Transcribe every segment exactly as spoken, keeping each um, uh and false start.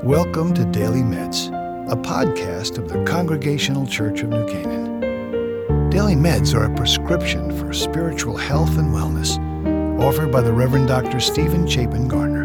Welcome to Daily Meds, a podcast of the Congregational Church of New Canaan. Daily Meds are a prescription for spiritual health and wellness, offered by the Reverend Doctor Stephen Chapin Garner.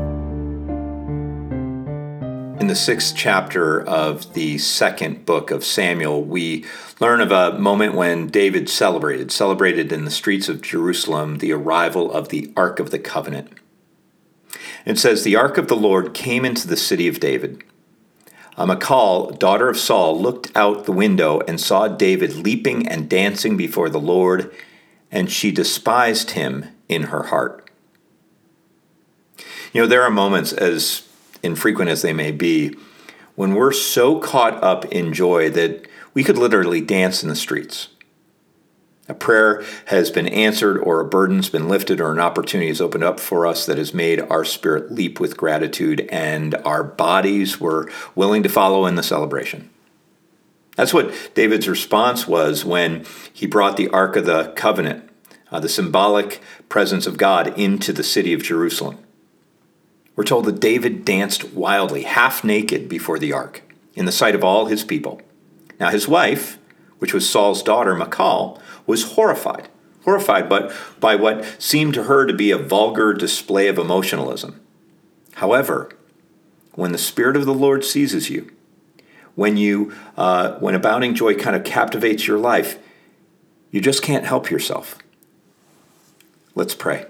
In the sixth chapter of the second book of Samuel, we learn of a moment when David celebrated, celebrated in the streets of Jerusalem, the arrival of the Ark of the Covenant. It says, the Ark of the Lord came into the city of David. Michal, daughter of Saul, looked out the window and saw David leaping and dancing before the Lord, and she despised him in her heart. You know, there are moments, as infrequent as they may be, when we're so caught up in joy that we could literally dance in the streets. A prayer has been answered, or a burden's been lifted, or an opportunity has opened up for us that has made our spirit leap with gratitude, and our bodies were willing to follow in the celebration. That's what David's response was when he brought the Ark of the Covenant, uh, the symbolic presence of God, into the city of Jerusalem. We're told that David danced wildly, half naked before the ark, in the sight of all his people. Now his wife, which was Saul's daughter, Michal, was horrified, horrified but by what seemed to her to be a vulgar display of emotionalism. However, when the Spirit of the Lord seizes you, when you, uh, when abounding joy kind of captivates your life, you just can't help yourself. Let's pray.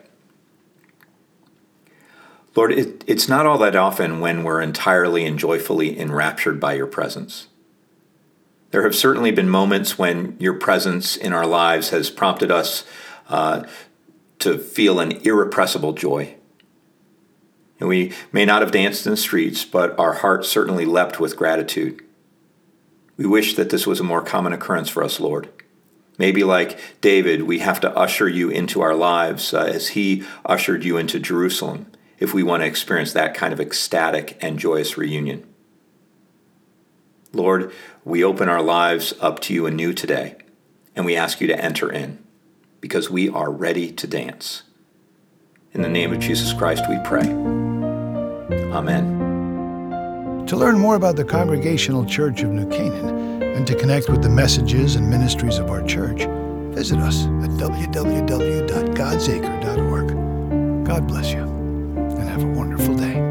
Lord, it, it's not all that often when we're entirely and joyfully enraptured by your presence. There have certainly been moments when your presence in our lives has prompted us uh, to feel an irrepressible joy. And we may not have danced in the streets, but our hearts certainly leapt with gratitude. We wish that this was a more common occurrence for us, Lord. Maybe like David, we have to usher you into our lives uh, as he ushered you into Jerusalem, if we want to experience that kind of ecstatic and joyous reunion. Lord, we open our lives up to you anew today, and we ask you to enter in, because we are ready to dance. In the name of Jesus Christ we pray. Amen. To learn more about the Congregational Church of New Canaan and to connect with the messages and ministries of our church, visit us at w w w dot gods acre dot org. God bless you, and have a wonderful day.